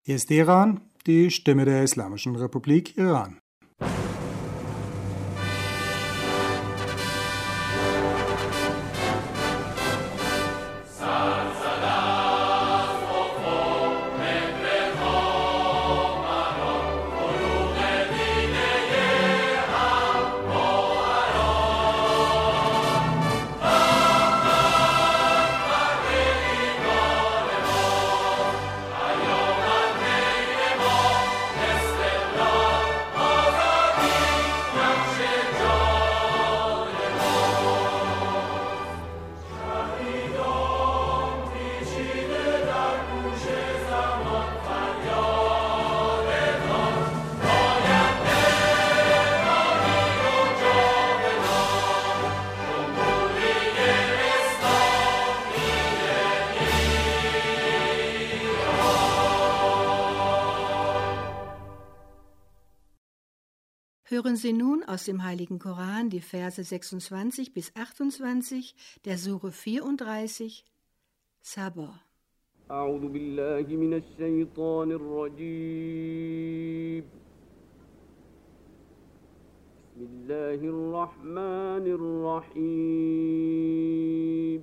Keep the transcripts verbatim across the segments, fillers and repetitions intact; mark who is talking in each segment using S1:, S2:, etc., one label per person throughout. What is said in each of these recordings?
S1: Hier ist Iran, die Stimme der Islamischen Republik Iran.
S2: Hören Sie nun aus dem Heiligen Koran die Verse sechsundzwanzig bis achtundzwanzig der Sure vierunddreißig, Sabah.
S3: أعوذ بالله من الشيطان الرجيم بسم الله الرحمن الرحيم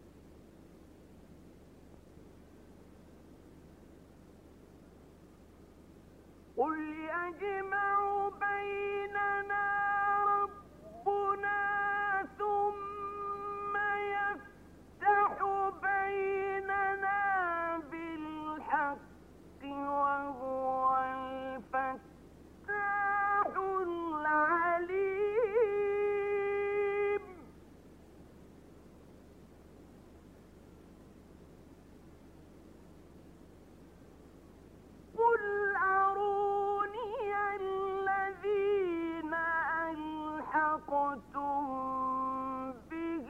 S3: قل يجمع بيننا ربنا ثم يفتح بيننا بالحق وهو الفتاح العليم قل أروني الذين ألحقتم به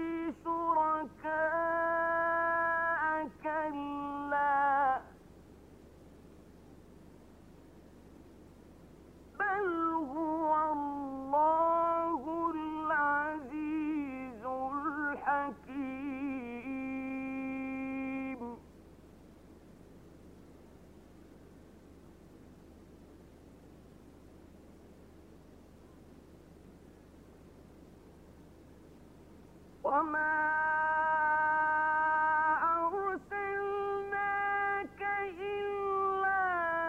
S3: شركاء كلا بل هو الله العزيز الحكيم وما أرسلناك إلا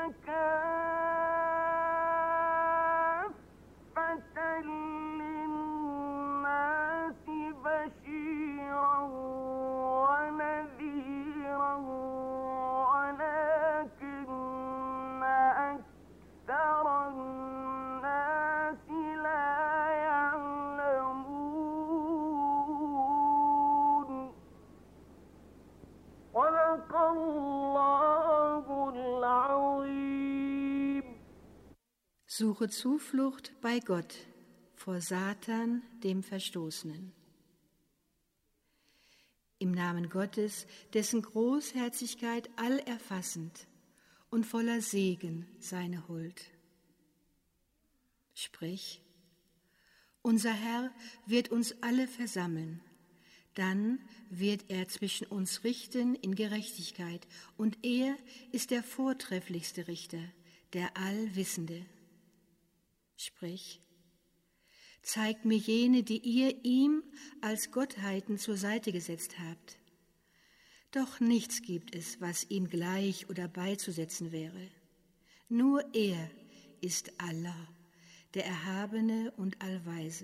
S3: كافة للناس بشيرا ونذيرا ولكن أكثر الناس لا يعلمون صدق الله العظيم.
S2: Suche Zuflucht bei Gott vor Satan, dem Verstoßenen. Im Namen Gottes, dessen Großherzigkeit allerfassend und voller Segen seine Huld. Sprich, unser Herr wird uns alle versammeln, dann wird er zwischen uns richten in Gerechtigkeit, und er ist der vortrefflichste Richter, der Allwissende. Sprich, zeigt mir jene, die ihr ihm als Gottheiten zur Seite gesetzt habt. Doch nichts gibt es, was ihm gleich oder beizusetzen wäre. Nur er ist Allah, der Erhabene und Allweise.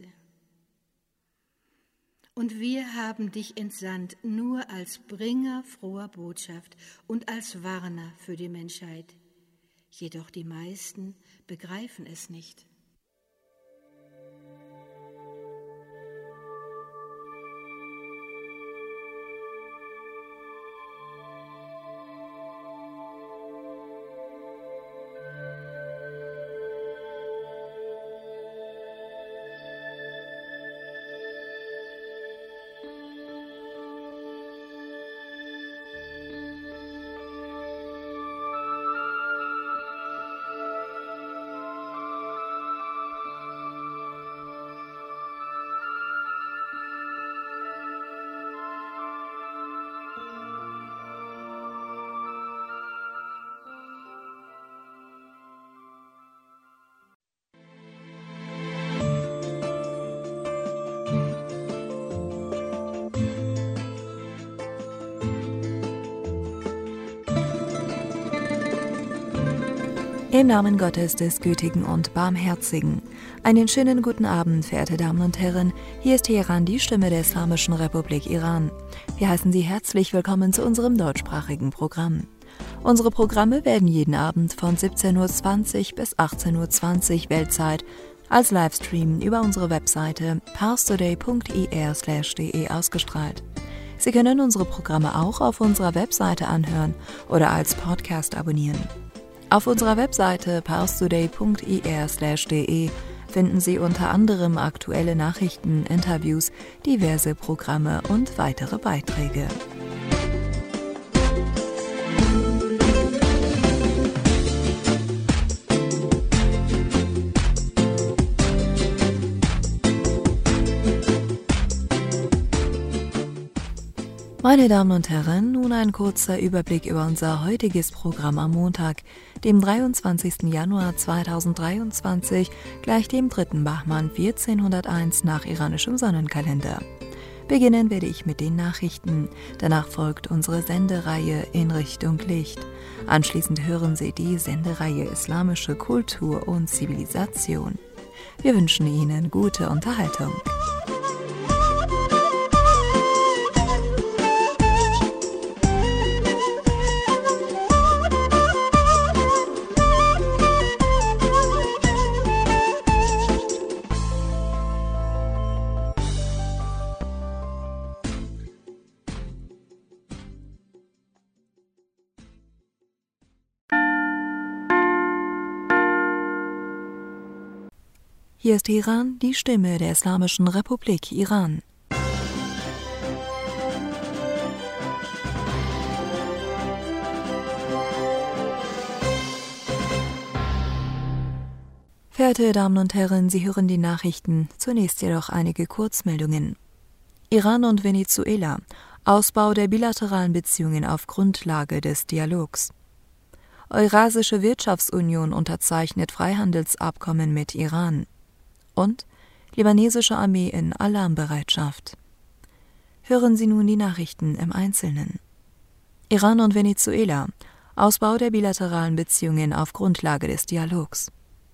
S2: Und wir haben dich entsandt nur als Bringer froher Botschaft und als Warner für die Menschheit. Jedoch die meisten begreifen es nicht.
S4: Im Namen Gottes des Gütigen und Barmherzigen. Einen schönen guten Abend, verehrte Damen und Herren. Hier ist Teheran, die Stimme der Islamischen Republik Iran. Wir heißen Sie herzlich willkommen zu unserem deutschsprachigen Programm. Unsere Programme werden jeden Abend von siebzehn Uhr zwanzig bis achtzehn Uhr zwanzig Weltzeit als Livestream über unsere Webseite parstoday punkt ir slash de ausgestrahlt. Sie können unsere Programme auch auf unserer Webseite anhören oder als Podcast abonnieren. Auf unserer Webseite parstoday punkt ir slash de finden Sie unter anderem aktuelle Nachrichten, Interviews, diverse Programme und weitere Beiträge. Meine Damen und Herren, nun ein kurzer Überblick über unser heutiges Programm am Montag, dem dreiundzwanzigsten Januar zweitausenddreiundzwanzig, gleich dem dritten Bahman vierzehnhunderteins nach iranischem Sonnenkalender. Beginnen werde ich mit den Nachrichten, danach folgt unsere Sendereihe In Richtung Licht. Anschließend hören Sie die Sendereihe Islamische Kultur und Zivilisation. Wir wünschen Ihnen gute Unterhaltung. Hier ist Iran, die Stimme der Islamischen Republik Iran. Verehrte Damen und Herren, Sie hören die Nachrichten, zunächst jedoch einige Kurzmeldungen. Iran und Venezuela, Ausbau der bilateralen Beziehungen auf Grundlage des Dialogs. Eurasische Wirtschaftsunion unterzeichnet Freihandelsabkommen mit Iran. Und libanesische Armee in Alarmbereitschaft. Hören Sie nun die Nachrichten im Einzelnen. Iran und Venezuela, Ausbau der bilateralen Beziehungen auf Grundlage des Dialogs.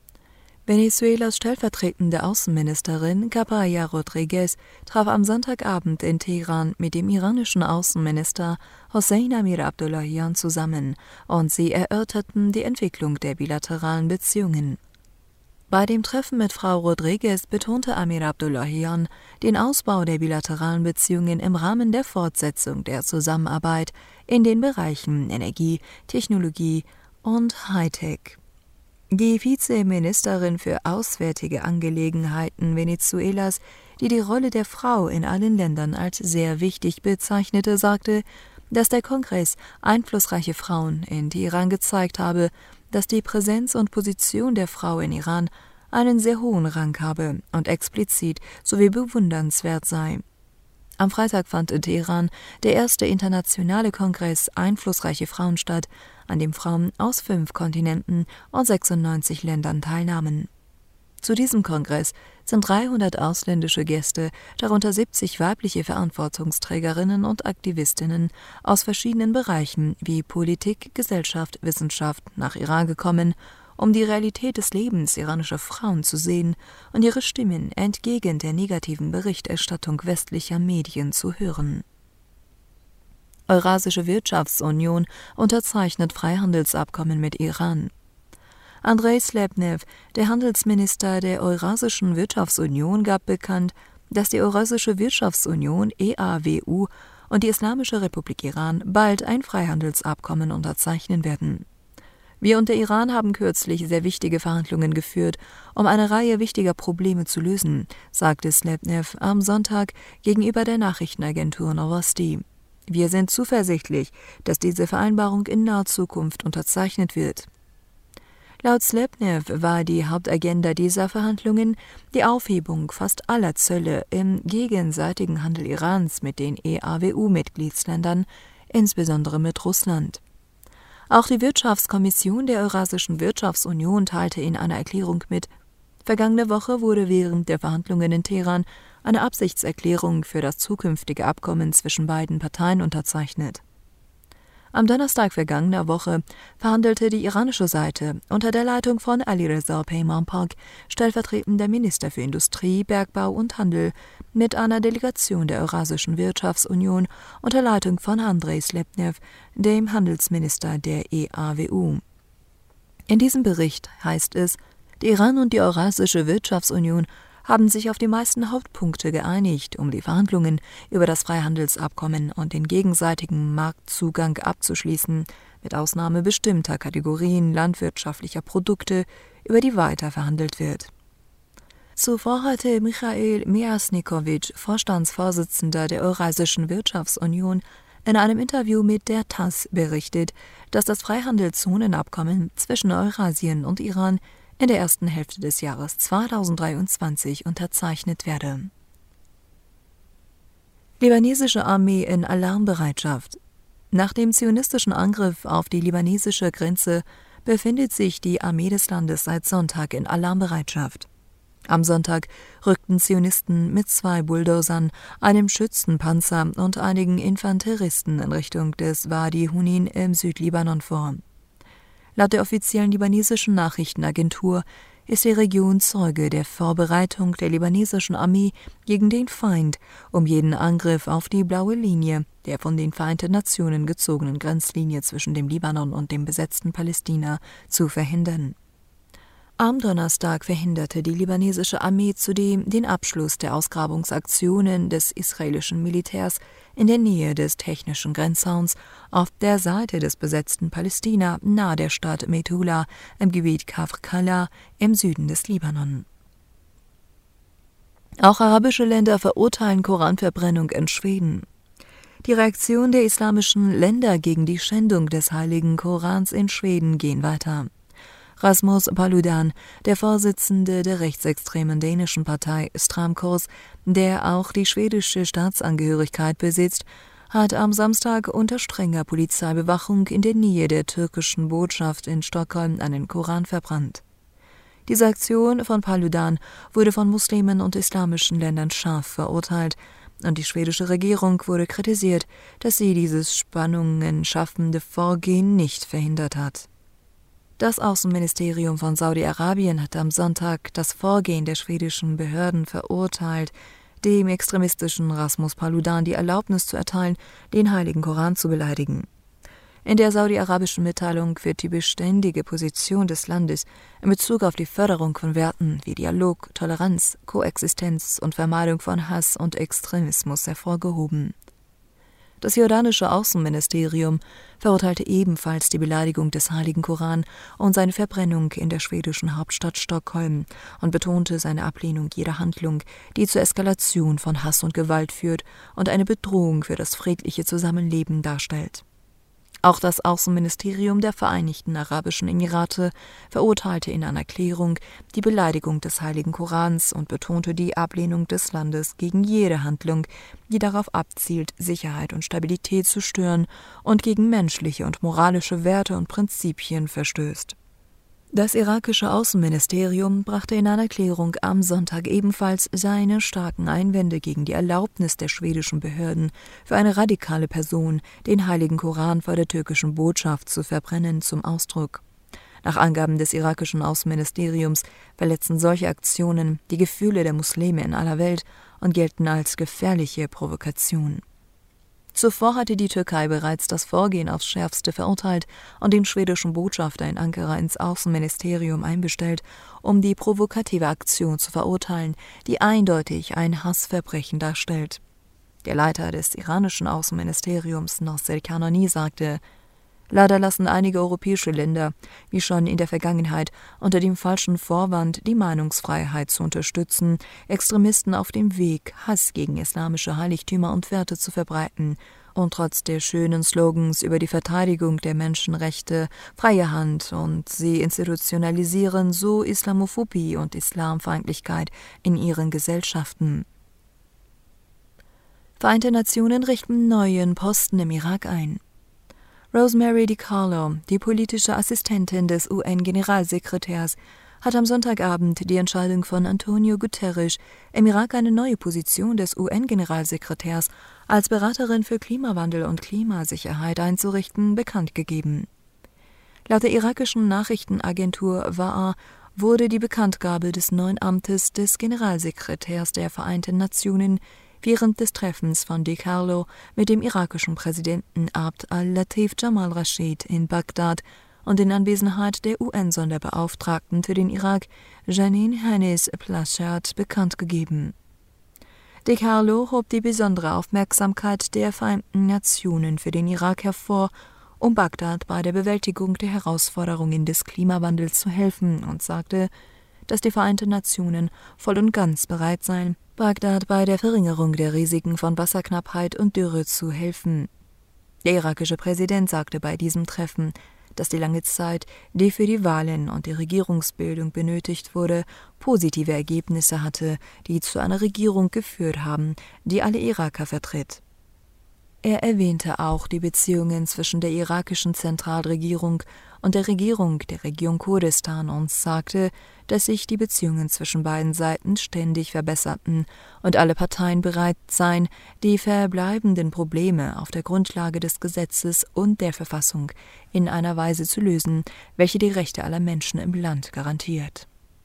S4: Venezuelas stellvertretende Außenministerin Cabaya Rodriguez traf am Sonntagabend in Teheran mit dem iranischen Außenminister Hossein Amir Abdollahian zusammen und sie erörterten die Entwicklung der bilateralen Beziehungen. Bei dem Treffen mit Frau Rodriguez betonte Amir Abdollahian den Ausbau der bilateralen Beziehungen im Rahmen der Fortsetzung der Zusammenarbeit in den Bereichen Energie, Technologie und Hightech. Die Vizeministerin für Auswärtige Angelegenheiten Venezuelas, die die Rolle der Frau in allen Ländern als sehr wichtig bezeichnete, sagte, dass der Kongress einflussreiche Frauen in Teheran gezeigt habe, dass die Präsenz und Position der Frau in Iran einen sehr hohen Rang habe und explizit sowie bewundernswert sei. Am Freitag fand in Teheran der erste internationale Kongress Einflussreiche Frauen statt, an dem Frauen aus fünf Kontinenten und sechsundneunzig Ländern teilnahmen. Zu diesem Kongress sind dreihundert ausländische Gäste, darunter siebzig weibliche Verantwortungsträgerinnen und Aktivistinnen aus verschiedenen Bereichen wie Politik, Gesellschaft, Wissenschaft nach Iran gekommen, um die Realität des Lebens iranischer Frauen zu sehen und ihre Stimmen entgegen der negativen Berichterstattung westlicher Medien zu hören. Eurasische Wirtschaftsunion unterzeichnet Freihandelsabkommen mit Iran. Andrei Slepnev, der Handelsminister der Eurasischen Wirtschaftsunion, gab bekannt, dass die Eurasische Wirtschaftsunion E A W U und die Islamische Republik Iran bald ein Freihandelsabkommen unterzeichnen werden. Wir und der Iran haben kürzlich sehr wichtige Verhandlungen geführt, um eine Reihe wichtiger Probleme zu lösen, sagte Slepnev am Sonntag gegenüber der Nachrichtenagentur Novosti. Wir sind zuversichtlich, dass diese Vereinbarung in naher Zukunft unterzeichnet wird. Laut Slepnev war die Hauptagenda dieser Verhandlungen die Aufhebung fast aller Zölle im gegenseitigen Handel Irans mit den E A W U-Mitgliedsländern, insbesondere mit Russland. Auch die Wirtschaftskommission der Eurasischen Wirtschaftsunion teilte in einer Erklärung mit, vergangene Woche wurde während der Verhandlungen in Teheran eine Absichtserklärung für das zukünftige Abkommen zwischen beiden Parteien unterzeichnet. Am Donnerstag vergangener Woche verhandelte die iranische Seite unter der Leitung von Alireza Peymanpok, stellvertretender Minister für Industrie, Bergbau und Handel, mit einer Delegation der Eurasischen Wirtschaftsunion unter Leitung von Andrei Slepnev, dem Handelsminister der E A W U. In diesem Bericht heißt es, der Iran und die Eurasische Wirtschaftsunion haben sich auf die meisten Hauptpunkte geeinigt, um die Verhandlungen über das Freihandelsabkommen und den gegenseitigen Marktzugang abzuschließen, mit Ausnahme bestimmter Kategorien landwirtschaftlicher Produkte, über die weiter verhandelt wird. Zuvor hatte Michail Miasnikovic, Vorstandsvorsitzender der Eurasischen Wirtschaftsunion, in einem Interview mit der T A S S berichtet, dass das Freihandelszorenabkommen zwischen Eurasien und Iran in der ersten Hälfte des Jahres zweitausenddreiundzwanzig unterzeichnet werde. Libanesische Armee in Alarmbereitschaft. Nach dem zionistischen Angriff auf die libanesische Grenze befindet sich die Armee des Landes seit Sonntag in Alarmbereitschaft. Am Sonntag rückten Zionisten mit zwei Bulldozern, einem Schützenpanzer und einigen Infanteristen in Richtung des Wadi Hunin im Südlibanon vor. Laut der offiziellen libanesischen Nachrichtenagentur ist die Region Zeuge der Vorbereitung der libanesischen Armee gegen den Feind, um jeden Angriff auf die blaue Linie, der von den Vereinten Nationen gezogenen Grenzlinie zwischen dem Libanon und dem besetzten Palästina, zu verhindern. Am Donnerstag verhinderte die libanesische Armee zudem den Abschluss der Ausgrabungsaktionen des israelischen Militärs in der Nähe des technischen Grenzzauns auf der Seite des besetzten Palästina nahe der Stadt Metula im Gebiet Kafr Kala im Süden des Libanon. Auch arabische Länder verurteilen Koranverbrennung in Schweden. Die Reaktion der islamischen Länder gegen die Schändung des heiligen Korans in Schweden gehen weiter. Rasmus Paludan, der Vorsitzende der rechtsextremen dänischen Partei Stram Kurs, der auch die schwedische Staatsangehörigkeit besitzt, hat am Samstag unter strenger Polizeibewachung in der Nähe der türkischen Botschaft in Stockholm einen Koran verbrannt. Diese Aktion von Paludan wurde von Muslimen und islamischen Ländern scharf verurteilt, und die schwedische Regierung wurde kritisiert, dass sie dieses Spannungen schaffende Vorgehen nicht verhindert hat. Das Außenministerium von Saudi-Arabien hat am Sonntag das Vorgehen der schwedischen Behörden verurteilt, dem extremistischen Rasmus Paludan die Erlaubnis zu erteilen, den heiligen Koran zu beleidigen. In der saudi-arabischen Mitteilung wird die beständige Position des Landes in Bezug auf die Förderung von Werten wie Dialog, Toleranz, Koexistenz und Vermeidung von Hass und Extremismus hervorgehoben. Das jordanische Außenministerium verurteilte ebenfalls die Beleidigung des heiligen Koran und seine Verbrennung in der schwedischen Hauptstadt Stockholm und betonte seine Ablehnung jeder Handlung, die zur Eskalation von Hass und Gewalt führt und eine Bedrohung für das friedliche Zusammenleben darstellt. Auch das Außenministerium der Vereinigten Arabischen Emirate verurteilte in einer Erklärung die Beleidigung des heiligen Korans und betonte die Ablehnung des Landes gegen jede Handlung, die darauf abzielt, Sicherheit und Stabilität zu stören und gegen menschliche und moralische Werte und Prinzipien verstößt. Das irakische Außenministerium brachte in einer Erklärung am Sonntag ebenfalls seine starken Einwände gegen die Erlaubnis der schwedischen Behörden, für eine radikale Person den heiligen Koran vor der türkischen Botschaft zu verbrennen, zum Ausdruck. Nach Angaben des irakischen Außenministeriums verletzen solche Aktionen die Gefühle der Muslime in aller Welt und gelten als gefährliche Provokation. Zuvor hatte die Türkei bereits das Vorgehen aufs Schärfste verurteilt und den schwedischen Botschafter in Ankara ins Außenministerium einbestellt, um die provokative Aktion zu verurteilen, die eindeutig ein Hassverbrechen darstellt. Der Leiter des iranischen Außenministeriums, Nasser Kanani, sagte: Leider lassen einige europäische Länder, wie schon in der Vergangenheit, unter dem falschen Vorwand, die Meinungsfreiheit zu unterstützen, Extremisten auf dem Weg, Hass gegen islamische Heiligtümer und Werte zu verbreiten und trotz der schönen Slogans über die Verteidigung der Menschenrechte, freie Hand und sie institutionalisieren so Islamophobie und Islamfeindlichkeit in ihren Gesellschaften. Vereinte Nationen richten neuen Posten im Irak ein. Rosemary DiCarlo, die politische Assistentin des U N-Generalsekretärs, hat am Sonntagabend die Entscheidung von Antonio Guterres, im Irak eine neue Position des U N-Generalsekretärs als Beraterin für Klimawandel und Klimasicherheit einzurichten, bekannt gegeben. Laut der irakischen Nachrichtenagentur W A A wurde die Bekanntgabe des neuen Amtes des Generalsekretärs der Vereinten Nationen während des Treffens von De Carlo mit dem irakischen Präsidenten Abd al-Latif Jamal Rashid in Bagdad und in Anwesenheit der U N-Sonderbeauftragten für den Irak Janine Hennis-Plasschaert bekannt gegeben. De Carlo hob die besondere Aufmerksamkeit der Vereinten Nationen für den Irak hervor, um Bagdad bei der Bewältigung der Herausforderungen des Klimawandels zu helfen, und sagte, dass die Vereinten Nationen voll und ganz bereit seien, Bagdad bei der Verringerung der Risiken von Wasserknappheit und Dürre zu helfen. Der irakische Präsident sagte bei diesem Treffen, dass die lange Zeit, die für die Wahlen und die Regierungsbildung benötigt wurde, positive Ergebnisse hatte, die zu einer Regierung geführt haben, die alle Iraker vertritt. Er erwähnte auch die Beziehungen zwischen der irakischen Zentralregierung und der Regierung der Region Kurdistan und sagte, dass sich die Beziehungen zwischen beiden Seiten ständig verbesserten und alle Parteien bereit seien, die verbleibenden Probleme auf der Grundlage des Gesetzes und der Verfassung in einer Weise zu lösen, welche die Rechte aller Menschen im Land garantiert.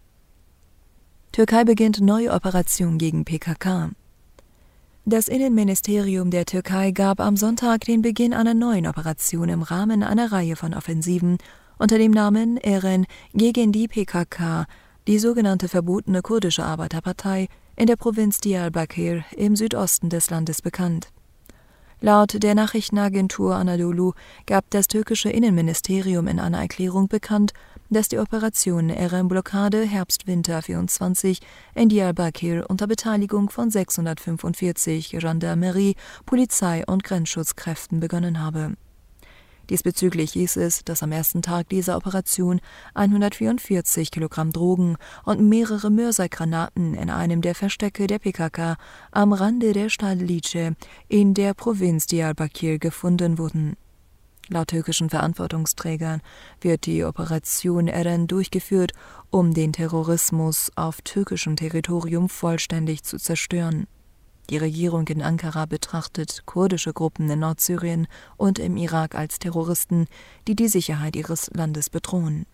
S4: Türkei beginnt neue Operation gegen P K K. Das Innenministerium der Türkei gab am Sonntag den Beginn einer neuen Operation im Rahmen einer Reihe von Offensiven unter dem Namen Eren gegen die P K K, die sogenannte verbotene kurdische Arbeiterpartei, in der Provinz Diyarbakir im Südosten des Landes bekannt. Laut der Nachrichtenagentur Anadolu gab das türkische Innenministerium in einer Erklärung bekannt, dass die Operation Eren-Blockade Herbst-Winter vierundzwanzig in Diyarbakir unter Beteiligung von sechshundertfünfundvierzig Gendarmerie-, Polizei- und Grenzschutzkräften begonnen habe. Diesbezüglich hieß es, dass am ersten Tag dieser Operation hundertvierundvierzig Kilogramm Drogen und mehrere Mörsergranaten in einem der Verstecke der P K K am Rande der Stadt Lice in der Provinz Diyarbakir gefunden wurden. Laut türkischen Verantwortungsträgern wird die Operation Eren durchgeführt, um den Terrorismus auf türkischem Territorium vollständig zu zerstören. Die Regierung in Ankara betrachtet kurdische Gruppen in Nordsyrien und im Irak als Terroristen, die die Sicherheit ihres Landes bedrohen.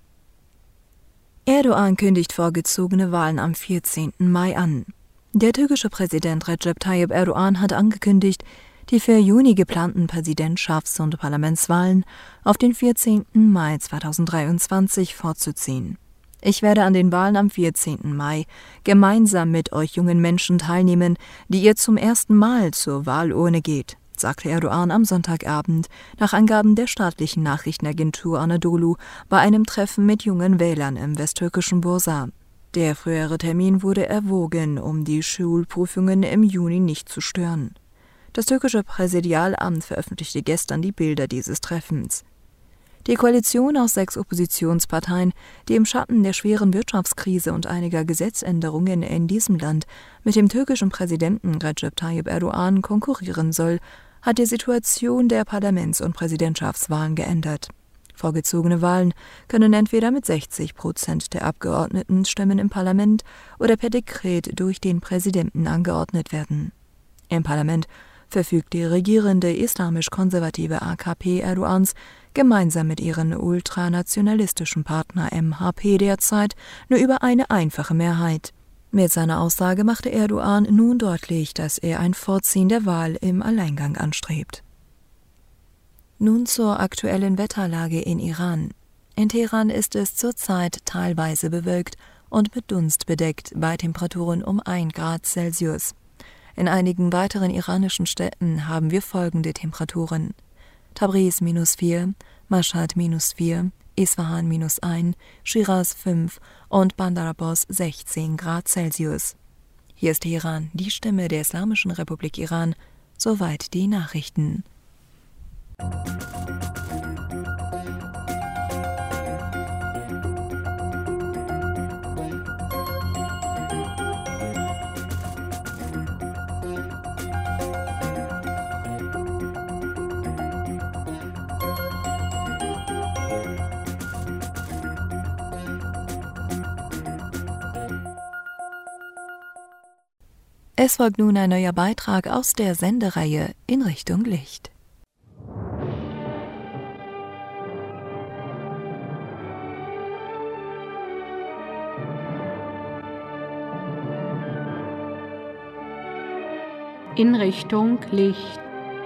S4: Erdogan kündigt vorgezogene Wahlen am vierzehnten Mai an. Der türkische Präsident Recep Tayyip Erdogan hat angekündigt, die für Juni geplanten Präsidentschafts- und Parlamentswahlen auf den vierzehnten Mai zweitausenddreiundzwanzig vorzuziehen. Ich werde an den Wahlen am vierzehnten Mai gemeinsam mit euch jungen Menschen teilnehmen, die ihr zum ersten Mal zur Wahlurne geht, sagte Erdogan am Sonntagabend nach Angaben der staatlichen Nachrichtenagentur Anadolu bei einem Treffen mit jungen Wählern im westtürkischen Bursa. Der frühere Termin wurde erwogen, um die Schulprüfungen im Juni nicht zu stören. Das türkische Präsidialamt veröffentlichte gestern die Bilder dieses Treffens. Die Koalition aus sechs Oppositionsparteien, die im Schatten der schweren Wirtschaftskrise und einiger Gesetzänderungen in diesem Land mit dem türkischen Präsidenten Recep Tayyip Erdogan konkurrieren soll, hat die Situation der Parlaments- und Präsidentschaftswahlen geändert. Vorgezogene Wahlen können entweder mit sechzig Prozent der Abgeordnetenstimmen im Parlament oder per Dekret durch den Präsidenten angeordnet werden. Im Parlament verfügt die regierende islamisch-konservative A K P Erdogans gemeinsam mit ihren ultranationalistischen Partner M H P derzeit nur über eine einfache Mehrheit. Mit seiner Aussage machte Erdogan nun deutlich, dass er ein Vorziehen der Wahl im Alleingang anstrebt. Nun zur aktuellen Wetterlage in Iran. In Teheran ist es zurzeit teilweise bewölkt und mit Dunst bedeckt bei Temperaturen um ein Grad Celsius. In einigen weiteren iranischen Städten haben wir folgende Temperaturen: Tabriz minus vier, Mashhad minus vier, Isfahan minus eins, Shiraz fünf und Bandar Abbas sechzehn Grad Celsius. Hier ist Teheran, die Stimme der Islamischen Republik Iran. Soweit die Nachrichten. Es folgt nun ein neuer Beitrag aus der Sendereihe In Richtung Licht.
S5: In Richtung Licht.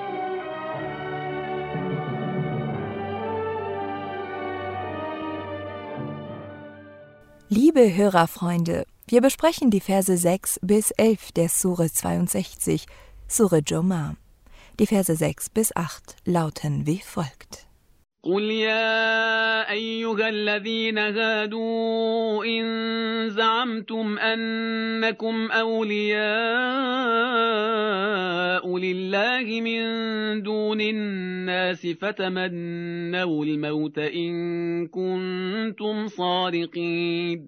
S4: Liebe Hörerfreunde, wir besprechen die Verse sechs bis elf der Sure zweiundsechzig, Sure Jomah. Die Verse sechs bis acht lauten wie folgt.
S6: قل يا أيها الذين هادوا إن زعمتم أنكم أولياء لله من دون الناس فتمنوا الموت إن كنتم صادقين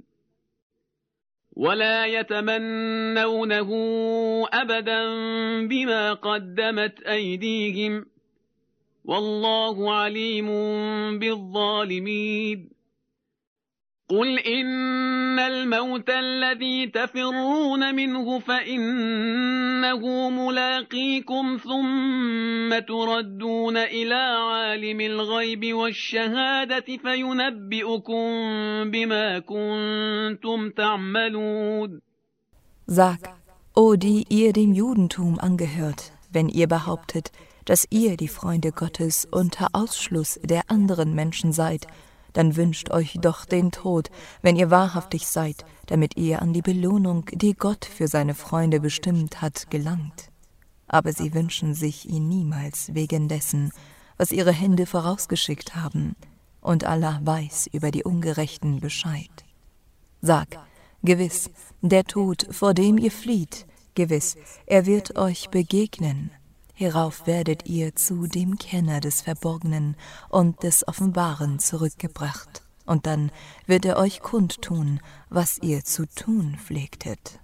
S6: ولا يتمنونه أبدا بما قدمت أيديهم والله عليم بالظالمين قل إن الموت الذي تفرون منه فإنه ملاقيكم ثم تردون إلى عالم الغيب والشهادة فينبئكم بما كنتم تعملون.
S4: Sag, o die ihr dem Judentum angehört, wenn ihr behauptet, dass ihr die Freunde Gottes unter Ausschluss der anderen Menschen seid, dann wünscht euch doch den Tod, wenn ihr wahrhaftig seid, damit ihr an die Belohnung, die Gott für seine Freunde bestimmt hat, gelangt. Aber sie wünschen sich ihn niemals wegen dessen, was ihre Hände vorausgeschickt haben, und Allah weiß über die Ungerechten Bescheid. Sag, gewiss, der Tod, vor dem ihr flieht, gewiss, er wird euch begegnen. Hierauf werdet ihr zu dem Kenner des Verborgenen und des Offenbaren zurückgebracht, und dann wird er euch kundtun, was ihr zu tun pflegtet.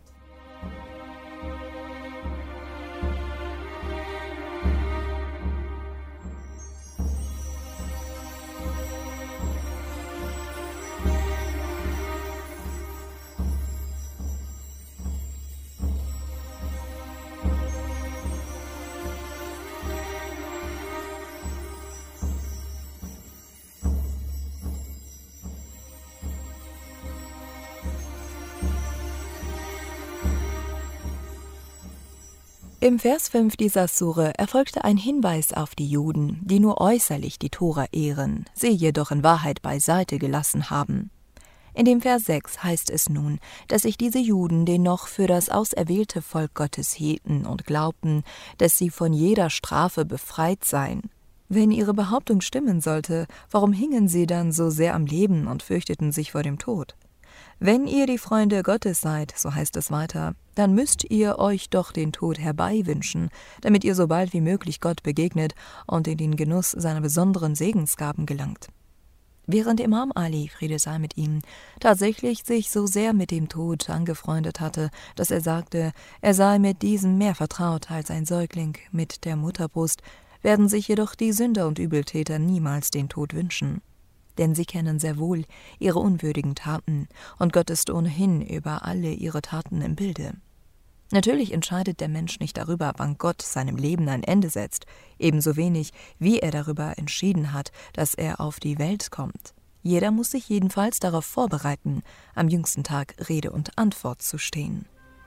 S4: Im Vers fünf dieser Sure erfolgte ein Hinweis auf die Juden, die nur äußerlich die Tora ehren, sie jedoch in Wahrheit beiseite gelassen haben. In dem Vers sechs heißt es nun, dass sich diese Juden dennoch für das auserwählte Volk Gottes hielten und glaubten, dass sie von jeder Strafe befreit seien. Wenn ihre Behauptung stimmen sollte, warum hingen sie dann so sehr am Leben und fürchteten sich vor dem Tod? Wenn ihr die Freunde Gottes seid, so heißt es weiter, dann müsst ihr euch doch den Tod herbeiwünschen, damit ihr so bald wie möglich Gott begegnet und in den Genuss seiner besonderen Segensgaben gelangt. Während Imam Ali, Friede sei mit ihm, tatsächlich sich so sehr mit dem Tod angefreundet hatte, dass er sagte, er sei mit diesem mehr vertraut als ein Säugling mit der Mutterbrust, werden sich jedoch die Sünder und Übeltäter niemals den Tod wünschen. Denn sie kennen sehr wohl ihre unwürdigen Taten, und Gott ist ohnehin über alle ihre Taten im Bilde. Natürlich entscheidet der Mensch nicht darüber, wann Gott seinem Leben ein Ende setzt, ebenso wenig, wie er darüber entschieden hat, dass er auf die Welt kommt. Jeder muss sich jedenfalls darauf vorbereiten, am jüngsten Tag Rede und Antwort zu stehen.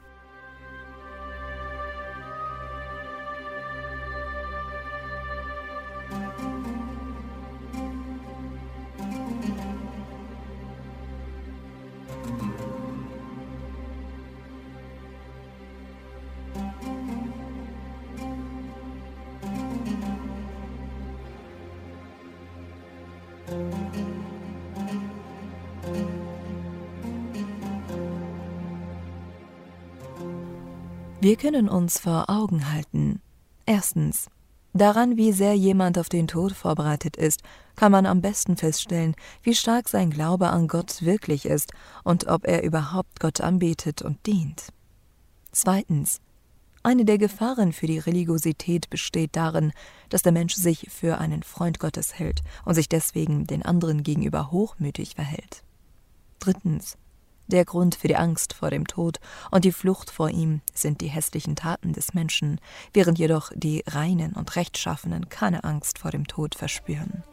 S4: Wir können uns vor Augen halten. Erstens. Daran, wie sehr jemand auf den Tod vorbereitet ist, kann man am besten feststellen, wie stark sein Glaube an Gott wirklich ist und ob er überhaupt Gott anbetet und dient. Zweitens. Eine der Gefahren für die Religiosität besteht darin, dass der Mensch sich für einen Freund Gottes hält und sich deswegen den anderen gegenüber hochmütig verhält. Drittens. Der Grund für die Angst vor dem Tod und die Flucht vor ihm sind die hässlichen Taten des Menschen, während jedoch die Reinen und Rechtschaffenen keine Angst vor dem Tod verspüren.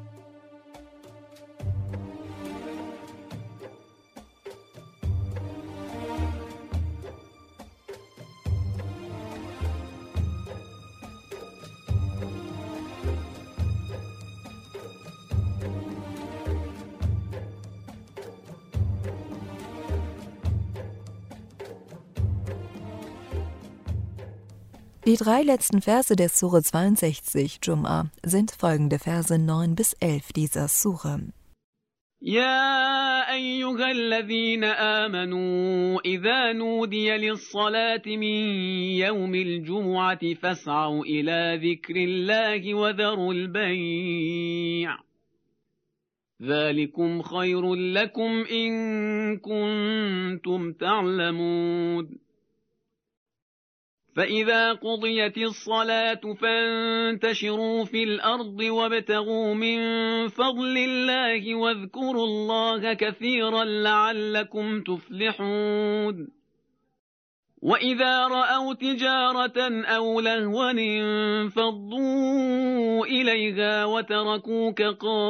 S4: Die drei letzten Verse der Sure zweiundsechzig, Jum'a, sind folgende Verse neun bis elf dieser Sure.
S6: يا أيها الذين آمنوا إذا نودي للصلاة من يوم الجمعة فاسعوا إلى ذكر الله وذروا البيع ذلكم خير لكم إن كنتم تعلمون فإذا قضيت الصلاة فانتشروا في الأرض وابتغوا من فضل الله واذكروا الله كثيرا لعلكم تفلحون وإذا رأوا تجارة أو لهوا انفضوا إليها وتركوك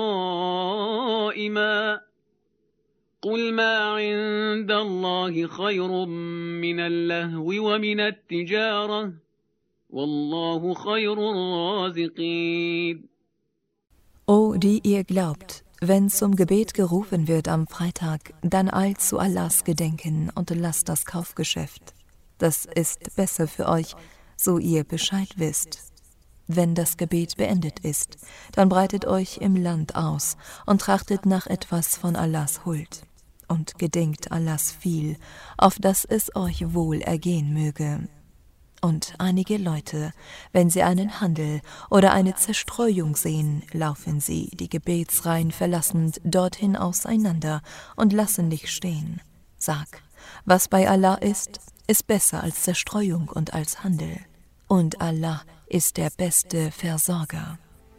S6: قائما قل ما عند الله خير من اللهو ومن التجارة والله خير الرازقين.
S4: O, die ihr glaubt, wenn zum Gebet gerufen wird am Freitag, dann eilt zu Allahs Gedenken und lasst das Kaufgeschäft. Das ist besser für euch, so ihr Bescheid wisst. Wenn das Gebet beendet ist, dann breitet euch im Land aus und trachtet nach etwas von Allahs Huld. Und gedenkt Allahs viel, auf dass es euch wohl ergehen möge. Und einige Leute, wenn sie einen Handel oder eine Zerstreuung sehen, laufen sie, die Gebetsreihen verlassend, dorthin auseinander und lassen dich stehen. Sag, was bei Allah ist, ist besser als Zerstreuung und als Handel. Und Allah ist der beste Versorger.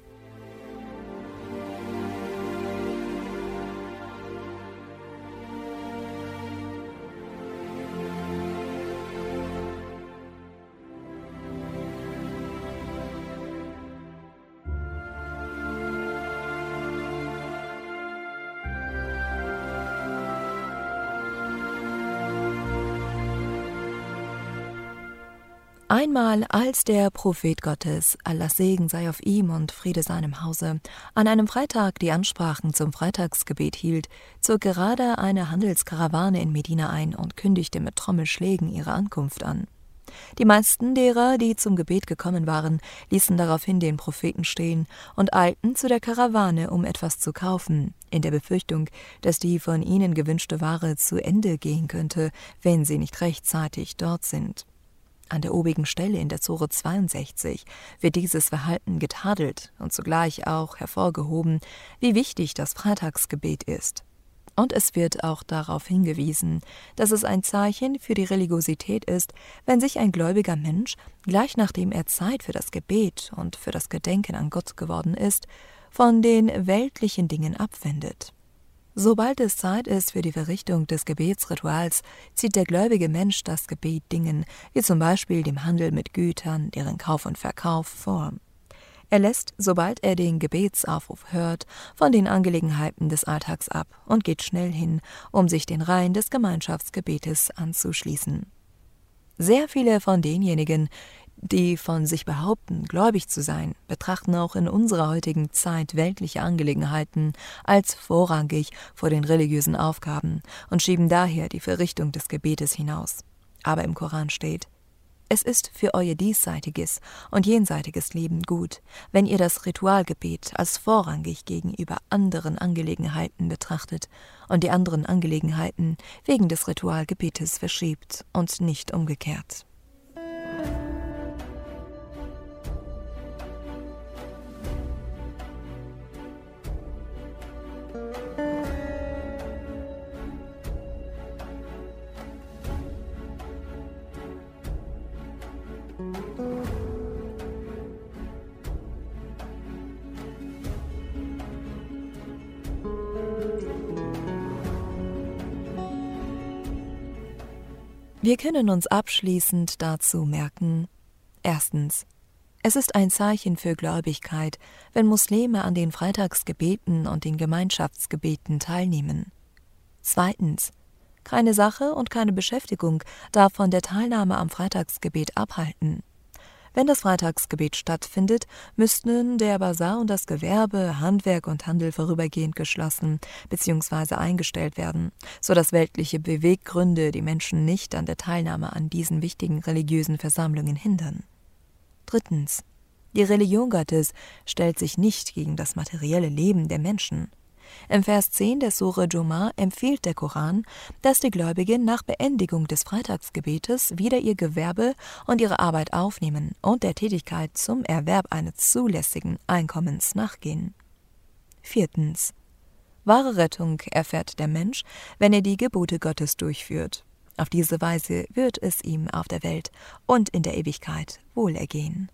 S4: Einmal, als der Prophet Gottes, Allahs Segen sei auf ihm und Friede seinem Hause, an einem Freitag die Ansprachen zum Freitagsgebet hielt, zog gerade eine Handelskarawane in Medina ein und kündigte mit Trommelschlägen ihre Ankunft an. Die meisten derer, die zum Gebet gekommen waren, ließen daraufhin den Propheten stehen und eilten zu der Karawane, um etwas zu kaufen, in der Befürchtung, dass die von ihnen gewünschte Ware zu Ende gehen könnte, wenn sie nicht rechtzeitig dort sind. An der obigen Stelle in der Sure zweiundsechzig wird dieses Verhalten getadelt und zugleich auch hervorgehoben, wie wichtig das Freitagsgebet ist. Und es wird auch darauf hingewiesen, dass es ein Zeichen für die Religiosität ist, wenn sich ein gläubiger Mensch, gleich nachdem er Zeit für das Gebet und für das Gedenken an Gott geworden ist, von den weltlichen Dingen abwendet. Sobald es Zeit ist für die Verrichtung des Gebetsrituals, zieht der gläubige Mensch das Gebet Dingen, wie zum Beispiel dem Handel mit Gütern, deren Kauf und Verkauf, vor. Er lässt, sobald er den Gebetsaufruf hört, von den Angelegenheiten des Alltags ab und geht schnell hin, um sich den Reihen des Gemeinschaftsgebetes anzuschließen. Sehr viele von denjenigen, die von sich behaupten, gläubig zu sein, betrachten auch in unserer heutigen Zeit weltliche Angelegenheiten als vorrangig vor den religiösen Aufgaben und schieben daher die Verrichtung des Gebetes hinaus. Aber im Koran steht: Es ist für euer diesseitiges und jenseitiges Leben gut, wenn ihr das Ritualgebet als vorrangig gegenüber anderen Angelegenheiten betrachtet und die anderen Angelegenheiten wegen des Ritualgebetes verschiebt und nicht umgekehrt. Wir können uns abschließend dazu merken: Erstens. Es ist ein Zeichen für Gläubigkeit, wenn Muslime an den Freitagsgebeten und den Gemeinschaftsgebeten teilnehmen. Zweitens. Keine Sache und keine Beschäftigung darf von der Teilnahme am Freitagsgebet abhalten. Wenn das Freitagsgebet stattfindet, müssten der Basar und das Gewerbe, Handwerk und Handel vorübergehend geschlossen bzw. eingestellt werden, sodass weltliche Beweggründe die Menschen nicht an der Teilnahme an diesen wichtigen religiösen Versammlungen hindern. Drittens. Die Religion Gottes stellt sich nicht gegen das materielle Leben der Menschen. Im Vers zehn der Sure Jumu'ah empfiehlt der Koran, dass die Gläubigen nach Beendigung des Freitagsgebetes wieder ihr Gewerbe und ihre Arbeit aufnehmen und der Tätigkeit zum Erwerb eines zulässigen Einkommens nachgehen. Viertens. Wahre Rettung erfährt der Mensch, wenn er die Gebote Gottes durchführt. Auf diese Weise wird es ihm auf der Welt und in der Ewigkeit wohlergehen.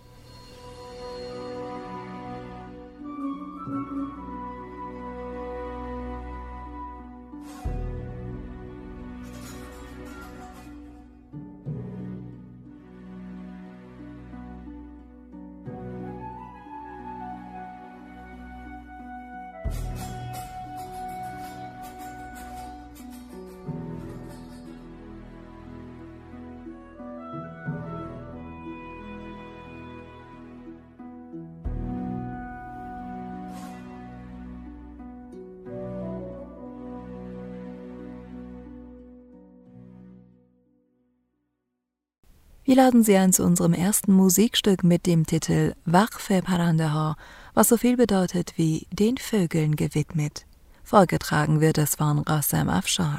S4: Wir laden Sie ein zu unserem ersten Musikstück mit dem Titel Waqf-e Parandeha, was so viel bedeutet wie den Vögeln gewidmet. Vorgetragen wird es von Qassem Afshar.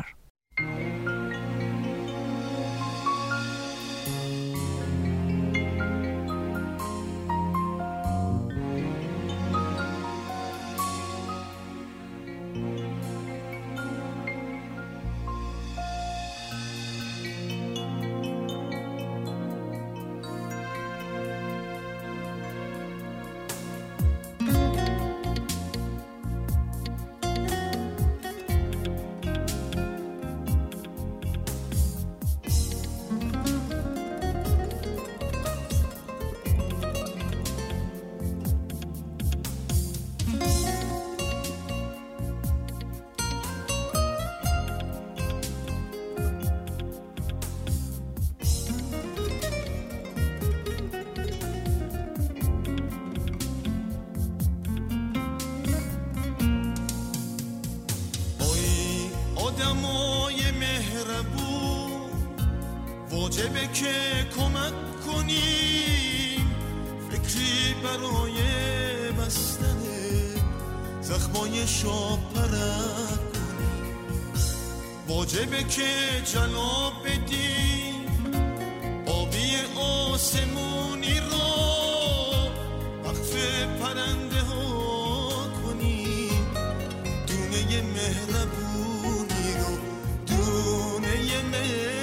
S7: واجبه که کمک کنیم فکری برای بستن زخمای شاپرک کنیم واجبه که جلا بدیم آبی آسمونی رو وقف پرنده ها کنیم دونه مهربونی رو دونه مهربونی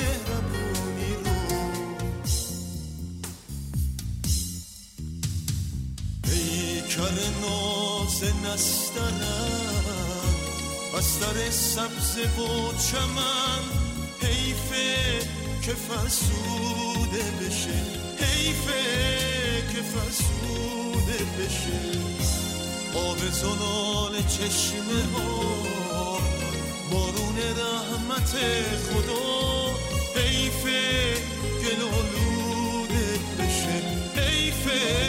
S7: کر ناز نسترم بستر سبز و چمن حیفه که فرسوده بشه حیفه که فرسوده بشه آب زلال چشمه ها بارون رحمت خدا حیفه گلالوده بشه حیفه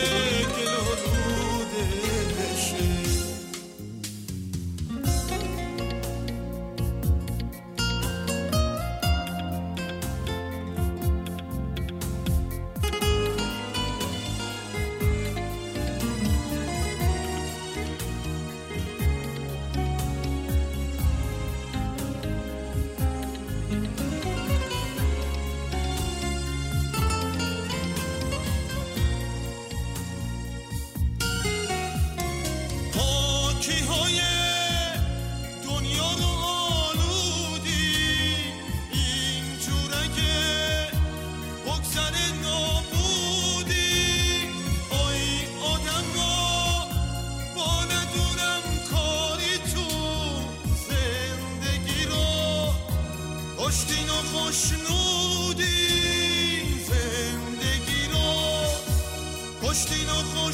S7: کشتین و خوشنودین زندگی رو، کشتین و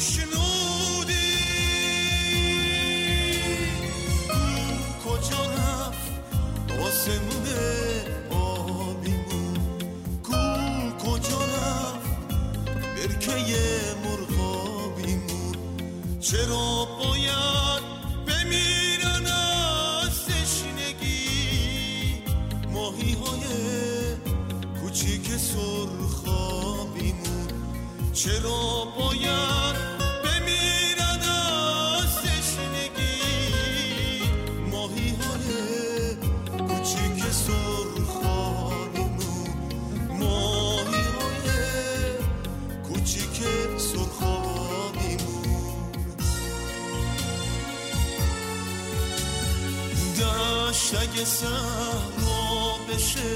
S7: خوشنودین. او کجا رفت آسمون آبیمون، کو کجا رفت برکه مرغابیمون. چرا باید بمیرن از تشنگی ماهی های کوچیک سرخابیمون؟ چرا باید بمیرن از تشنگی ماهی های کوچیک سرخابیمون؟ ماهی های کوچیک سرخابیمون. دشت اگه صحرا بشه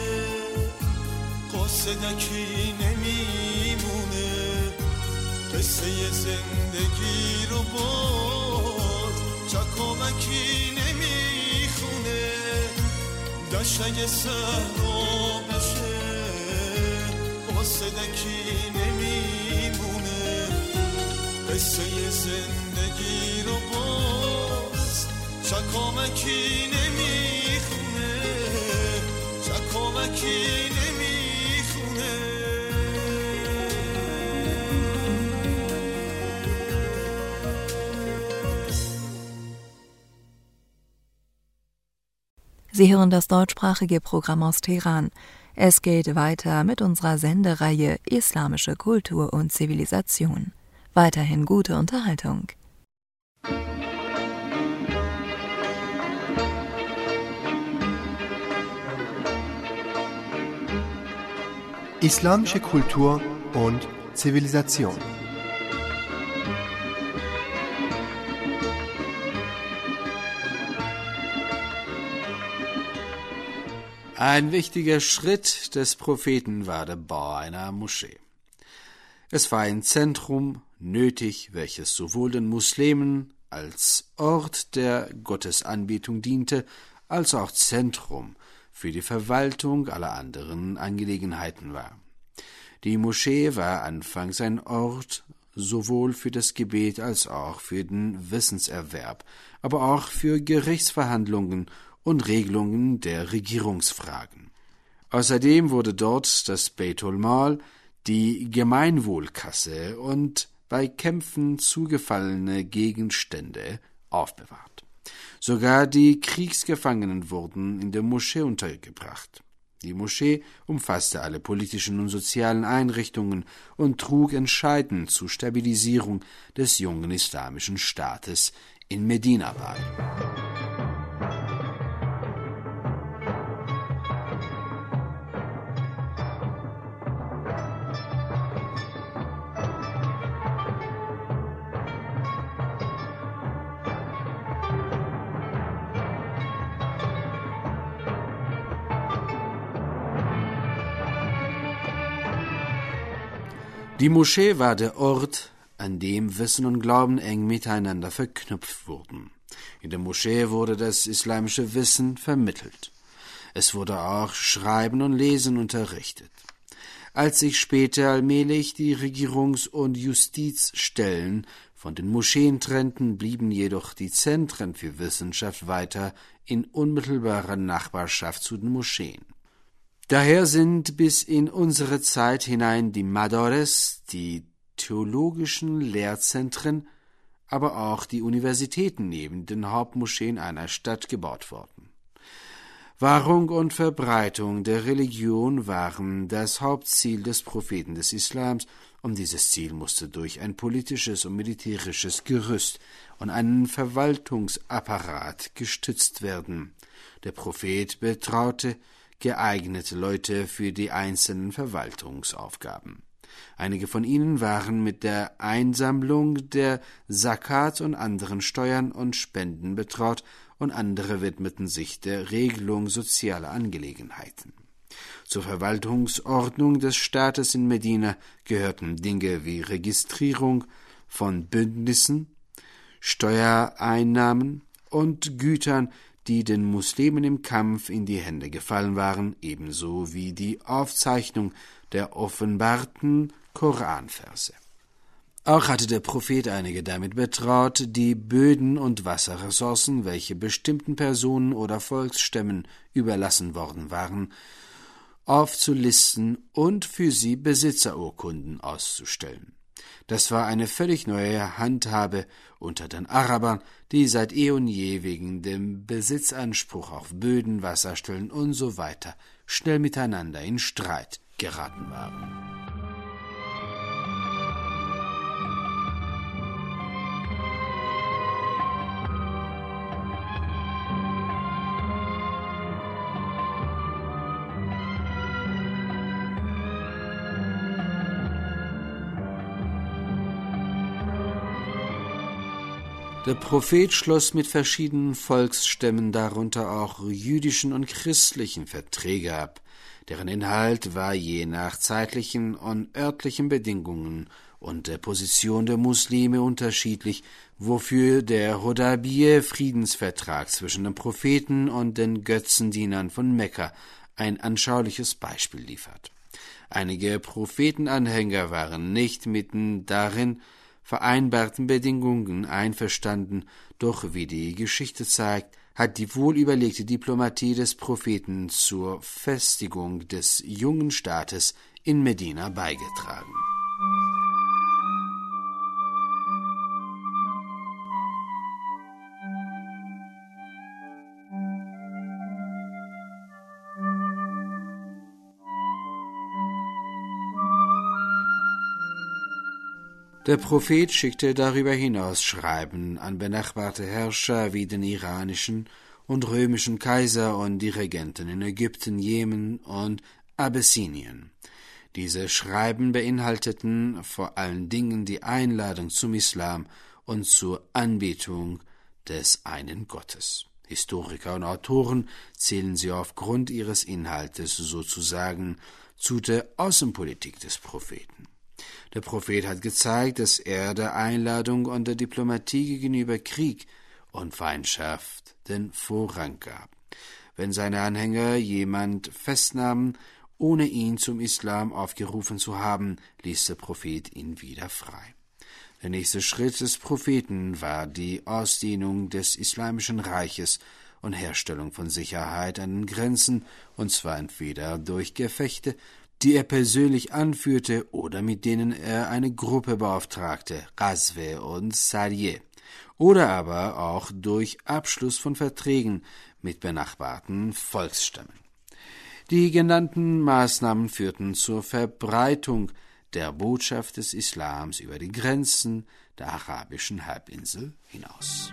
S7: قاصدکی نمیمونه، قصه زندگی رو باز چکامکی نمیخونه. دشت اگه صحرا بشه قاصدکی نمیمونه، قصه زندگی رو باز چکامکی نمیخونه، چکامکی نمیخونه.
S4: Sie hören das deutschsprachige Programm aus Teheran. Es geht weiter mit unserer Sendereihe Islamische Kultur und Zivilisation. Weiterhin gute Unterhaltung.
S8: Islamische Kultur und Zivilisation.
S9: Ein wichtiger Schritt des Propheten war der Bau einer Moschee. Es war ein Zentrum nötig, welches sowohl den Muslimen als Ort der Gottesanbetung diente, als auch Zentrum für die Verwaltung aller anderen Angelegenheiten war. Die Moschee war anfangs ein Ort sowohl für das Gebet als auch für den Wissenserwerb, aber auch für Gerichtsverhandlungen und Regelungen der Regierungsfragen. Außerdem wurde dort das Beitul Mal, die Gemeinwohlkasse und bei Kämpfen zugefallene Gegenstände aufbewahrt. Sogar die Kriegsgefangenen wurden in der Moschee untergebracht. Die Moschee umfasste alle politischen und sozialen Einrichtungen und trug entscheidend zur Stabilisierung des jungen islamischen Staates in Medina bei. Die Moschee war der Ort, an dem Wissen und Glauben eng miteinander verknüpft wurden. In der Moschee wurde das islamische Wissen vermittelt. Es wurde auch Schreiben und Lesen unterrichtet. Als sich später allmählich die Regierungs- und Justizstellen von den Moscheen trennten, blieben jedoch die Zentren für Wissenschaft weiter in unmittelbarer Nachbarschaft zu den Moscheen. Daher sind bis in unsere Zeit hinein die Madaris, die theologischen Lehrzentren, aber auch die Universitäten neben den Hauptmoscheen einer Stadt gebaut worden. Wahrung und Verbreitung der Religion waren das Hauptziel des Propheten des Islams, und dieses Ziel musste durch ein politisches und militärisches Gerüst und einen Verwaltungsapparat gestützt werden. Der Prophet betraute geeignete Leute für die einzelnen Verwaltungsaufgaben. Einige von ihnen waren mit der Einsammlung der Zakat und anderen Steuern und Spenden betraut, und andere widmeten sich der Regelung sozialer Angelegenheiten. Zur Verwaltungsordnung des Staates in Medina gehörten Dinge wie Registrierung von Bündnissen, Steuereinnahmen und Gütern, die den Muslimen im Kampf in die Hände gefallen waren, ebenso wie die Aufzeichnung der offenbarten Koranverse. Auch hatte der Prophet einige damit betraut, die Böden und Wasserressourcen, welche bestimmten Personen oder Volksstämmen überlassen worden waren, aufzulisten und für sie Besitzerurkunden auszustellen. Das war eine völlig neue Handhabe unter den Arabern, die seit eh und je wegen dem Besitzanspruch auf Böden, Wasserstellen usw. schnell miteinander in Streit geraten waren. Der Prophet schloss mit verschiedenen Volksstämmen, darunter auch jüdischen und christlichen, Verträge ab, deren Inhalt war je nach zeitlichen und örtlichen Bedingungen und der Position der Muslime unterschiedlich, wofür der Hudaybiyah-Friedensvertrag zwischen dem Propheten und den Götzendienern von Mekka ein anschauliches Beispiel liefert. Einige Prophetenanhänger waren nicht mit den darin vereinbarten Bedingungen einverstanden, doch wie die Geschichte zeigt, hat die wohlüberlegte Diplomatie des Propheten zur Festigung des jungen Staates in Medina beigetragen. Der Prophet schickte darüber hinaus Schreiben an benachbarte Herrscher wie den iranischen und römischen Kaiser und die Regenten in Ägypten, Jemen und Abessinien. Diese Schreiben beinhalteten vor allen Dingen die Einladung zum Islam und zur Anbetung des einen Gottes. Historiker und Autoren zählen sie aufgrund ihres Inhaltes sozusagen zu der Außenpolitik des Propheten. Der Prophet hat gezeigt, dass er der Einladung und der Diplomatie gegenüber Krieg und Feindschaft den Vorrang gab. Wenn seine Anhänger jemand festnahmen, ohne ihn zum Islam aufgerufen zu haben, ließ der Prophet ihn wieder frei. Der nächste Schritt des Propheten war die Ausdehnung des Islamischen Reiches und Herstellung von Sicherheit an den Grenzen, und zwar entweder durch Gefechte, die er persönlich anführte, oder mit denen er eine Gruppe beauftragte, Ghazwe und Sariyeh, oder aber auch durch Abschluss von Verträgen mit benachbarten Volksstämmen. Die genannten Maßnahmen führten zur Verbreitung der Botschaft des Islams über die Grenzen der arabischen Halbinsel hinaus.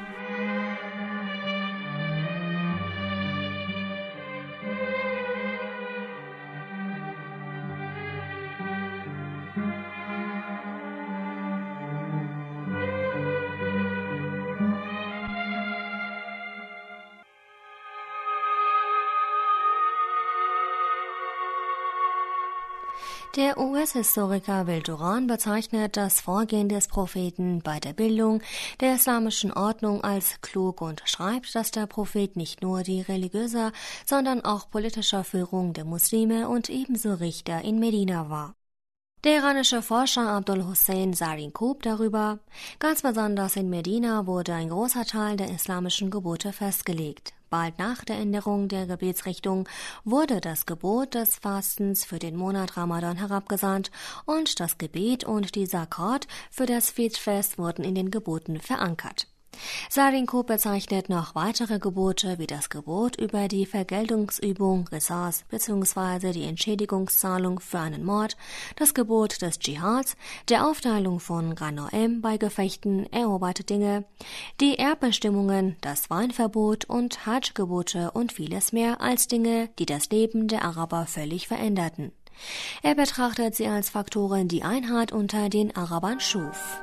S10: Der U S-Historiker Will Durant bezeichnet das Vorgehen des Propheten bei der Bildung der islamischen Ordnung als klug und schreibt, dass der Prophet nicht nur die religiöse, sondern auch politische Führung der Muslime und ebenso Richter in Medina war. Der iranische Forscher Abdul Hussein Sarin-Kub darüber: Ganz besonders in Medina wurde ein großer Teil der islamischen Gebote festgelegt. Bald nach der Änderung der Gebetsrichtung wurde das Gebot des Fastens für den Monat Ramadan herabgesandt und das Gebet und die Zakat für das Fitr-Fest wurden in den Geboten verankert. Sarin-Kub bezeichnet noch weitere Gebote wie das Gebot über die Vergeltungsübung Qisas bzw. die Entschädigungszahlung für einen Mord, das Gebot des Dschihads, der Aufteilung von Ghanaim bei Gefechten, eroberte Dinge, die Erbbestimmungen, das Weinverbot und Hajj-Gebote und vieles mehr als Dinge, die das Leben der Araber völlig veränderten. Er betrachtet sie als Faktoren, die Einheit unter den Arabern schuf.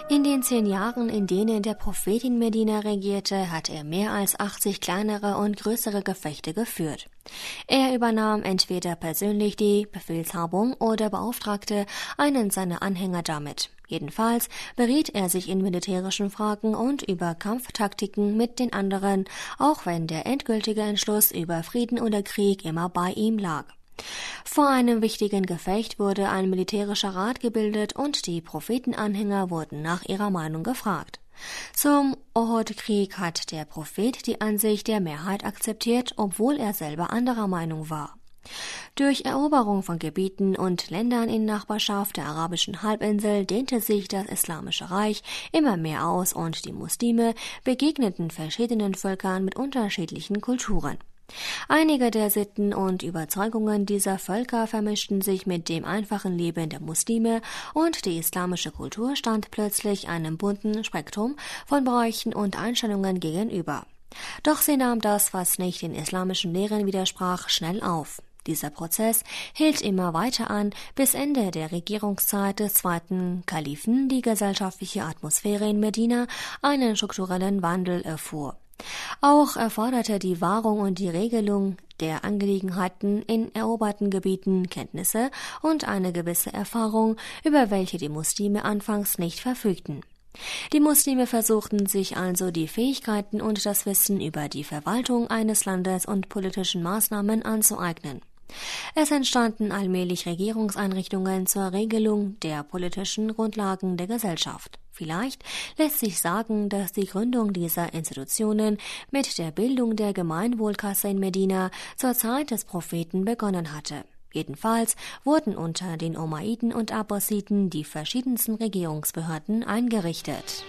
S10: In den zehn Jahren, in denen der Prophet in Medina regierte, hat er mehr als achtzig kleinere und größere Gefechte geführt. Er übernahm entweder persönlich die Befehlshabung oder beauftragte einen seiner Anhänger damit. Jedenfalls beriet er sich in militärischen Fragen und über Kampftaktiken mit den anderen, auch wenn der endgültige Entschluss über Frieden oder Krieg immer bei ihm lag. Vor einem wichtigen Gefecht wurde ein militärischer Rat gebildet und die Prophetenanhänger wurden nach ihrer Meinung gefragt. Zum Uhud-Krieg hat der Prophet die Ansicht der Mehrheit akzeptiert, obwohl er selber anderer Meinung war. Durch Eroberung von Gebieten und Ländern in Nachbarschaft der arabischen Halbinsel dehnte sich das Islamische Reich immer mehr aus und die Muslime begegneten verschiedenen Völkern mit unterschiedlichen Kulturen. Einige der Sitten und Überzeugungen dieser Völker vermischten sich mit dem einfachen Leben der Muslime und die islamische Kultur stand plötzlich einem bunten Spektrum von Bräuchen und Einstellungen gegenüber. Doch sie nahm das, was nicht den islamischen Lehren widersprach, schnell auf. Dieser Prozess hielt immer weiter an, bis Ende der Regierungszeit des zweiten Kalifen die gesellschaftliche Atmosphäre in Medina einen strukturellen Wandel erfuhr. Auch erforderte die Wahrung und die Regelung der Angelegenheiten in eroberten Gebieten Kenntnisse und eine gewisse Erfahrung, über welche die Muslime anfangs nicht verfügten. Die Muslime versuchten sich also die Fähigkeiten und das Wissen über die Verwaltung eines Landes und politischen Maßnahmen anzueignen. Es entstanden allmählich Regierungseinrichtungen zur Regelung der politischen Grundlagen der Gesellschaft. Vielleicht lässt sich sagen, dass die Gründung dieser Institutionen mit der Bildung der Gemeinwohlkasse in Medina zur Zeit des Propheten begonnen hatte. Jedenfalls wurden unter den Umayyiden und Abbasiden die verschiedensten Regierungsbehörden eingerichtet.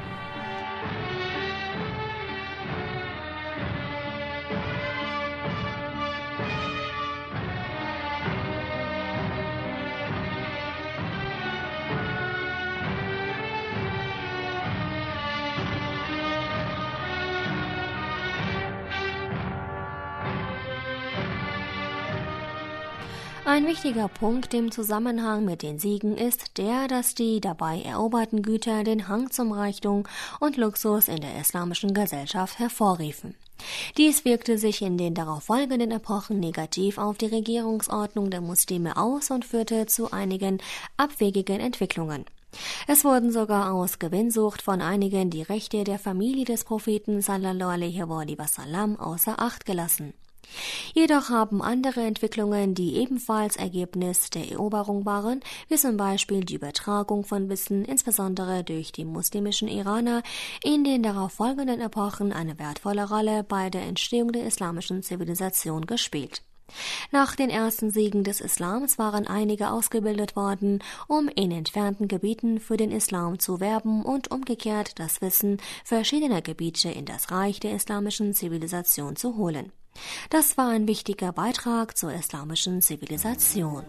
S10: Ein wichtiger Punkt im Zusammenhang mit den Siegen ist der, dass die dabei eroberten Güter den Hang zum Reichtum und Luxus in der islamischen Gesellschaft hervorriefen. Dies wirkte sich in den darauffolgenden Epochen negativ auf die Regierungsordnung der Muslime aus und führte zu einigen abwegigen Entwicklungen. Es wurden sogar aus Gewinnsucht von einigen die Rechte der Familie des Propheten sallallahu alaihi wasallam außer Acht gelassen. Jedoch haben andere Entwicklungen, die ebenfalls Ergebnis der Eroberung waren, wie zum Beispiel die Übertragung von Wissen, insbesondere durch die muslimischen Iraner, in den darauffolgenden Epochen eine wertvolle Rolle bei der Entstehung der islamischen Zivilisation gespielt. Nach den ersten Siegen des Islams waren einige ausgebildet worden, um in entfernten Gebieten für den Islam zu werben und umgekehrt das Wissen verschiedener Gebiete in das Reich der islamischen Zivilisation zu holen. Das war ein wichtiger Beitrag zur islamischen Zivilisation.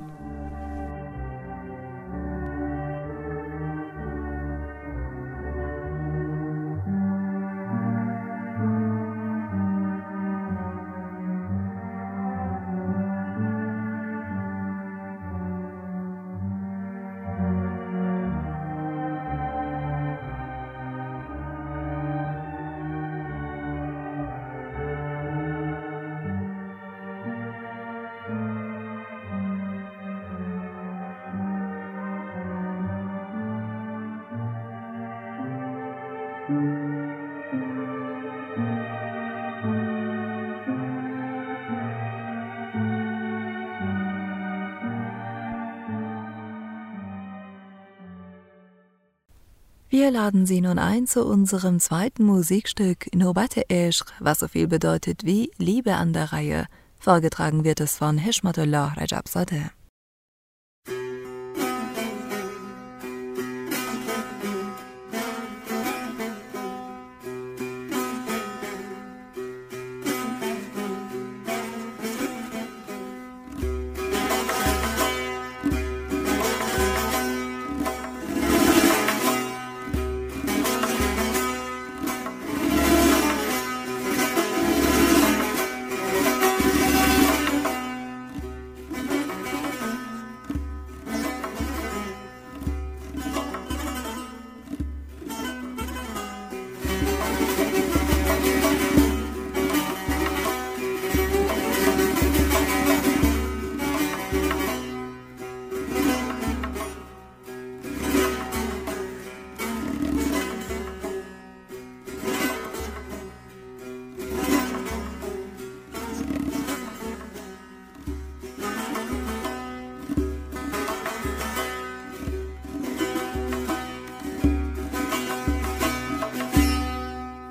S4: Wir laden Sie nun ein zu unserem zweiten Musikstück Nobate Ishq, was so viel bedeutet wie Liebe an der Reihe. Vorgetragen wird es von Hishmatullah Rajabzadeh.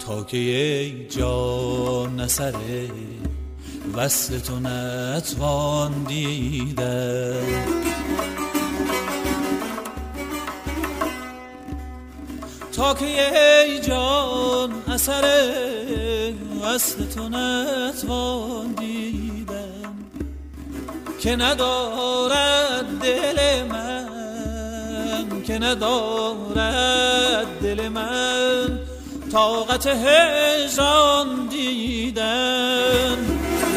S11: تا که ای جان اثر وصل تو نتوان دیدن. تا که ای جان اثر وصل تو نتوان دیدن، که ندارد دل من، که ندارد دل من طاقت هجران دیدن.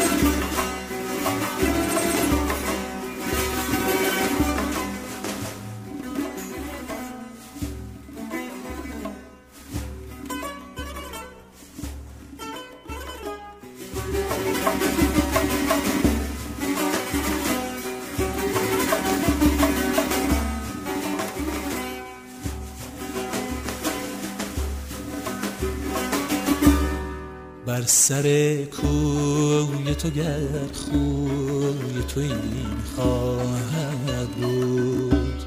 S11: بر سر کوی تو گر خوی تو این خواهد بود،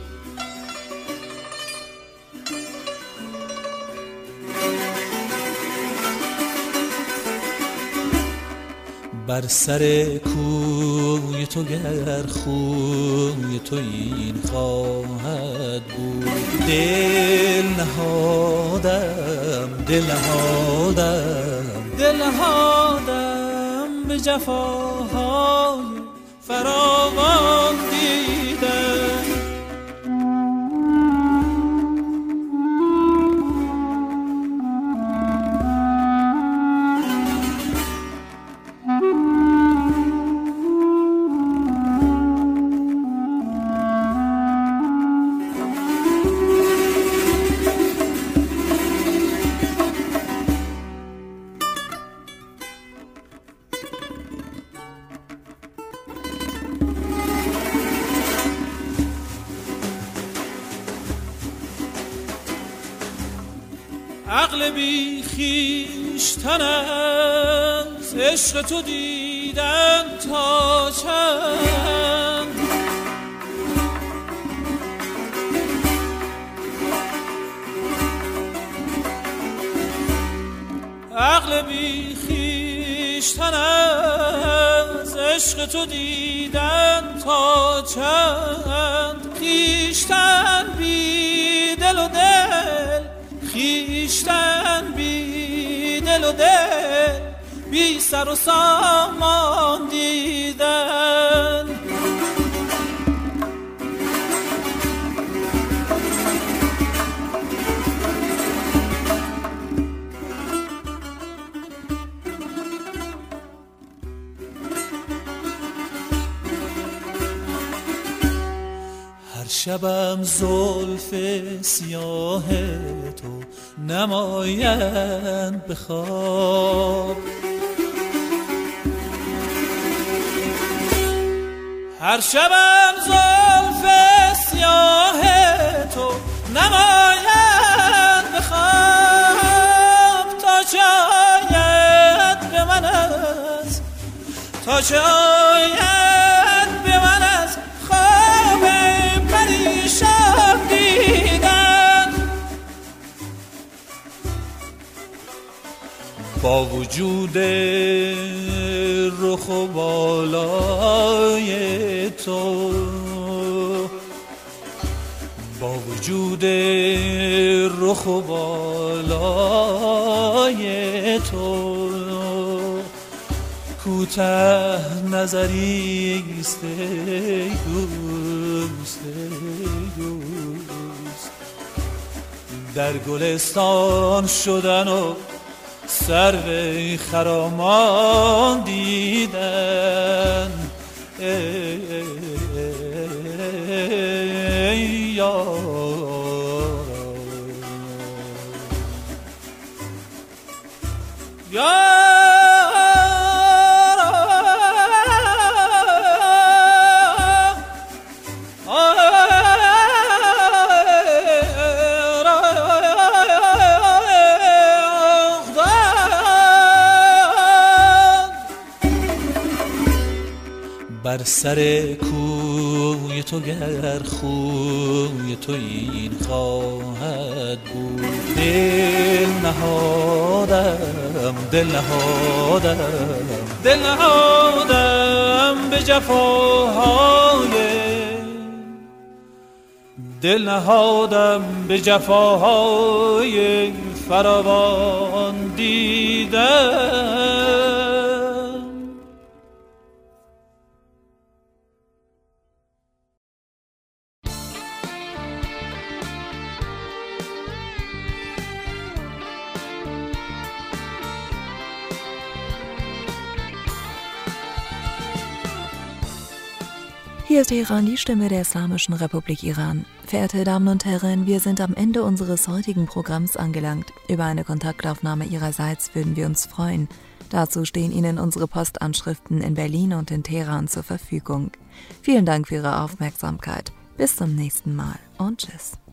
S11: بر سر کوی تو گر خوی تو این خواهد بود. دل نهادم دل نهادم دل نهادم به جفاهای فراوان دیدن. عقل بی خویشتن از عشق تو دیدن تا چند، عقل بی خویشتن از عشق تو دیدن تا چند. خویشتن بی دل و دل، خویشتن بی دل و دل، بی سر و سامان دیدن. هر شبم زلف سیاه تو نمایند به خواب، هر شبم زلف سیاه تو نمایند به خواب. تا چه آید به من از، تا چه آید به من از خواب پریشان دیدن. با وجود رخ و بالای تو، با وجود رخ و بالای تو، کوته نظریست ای دوست ای دوست. در گلستان شدن و سرو خرامان دیدن. ای ای ای یا بر سر کوی جای تو گر خوی تو این خواهد بود. دل نهادم دل نهادم دل نهادم به جفاهای دل نهادم به جفاهای فراوان دیدم.
S4: Hier ist Teheran, die Stimme der Islamischen Republik Iran. Verehrte Damen und Herren, wir sind am Ende unseres heutigen Programms angelangt. Über eine Kontaktaufnahme Ihrerseits würden wir uns freuen. Dazu stehen Ihnen unsere Postanschriften in Berlin und in Teheran zur Verfügung. Vielen Dank für Ihre Aufmerksamkeit. Bis zum nächsten Mal und tschüss.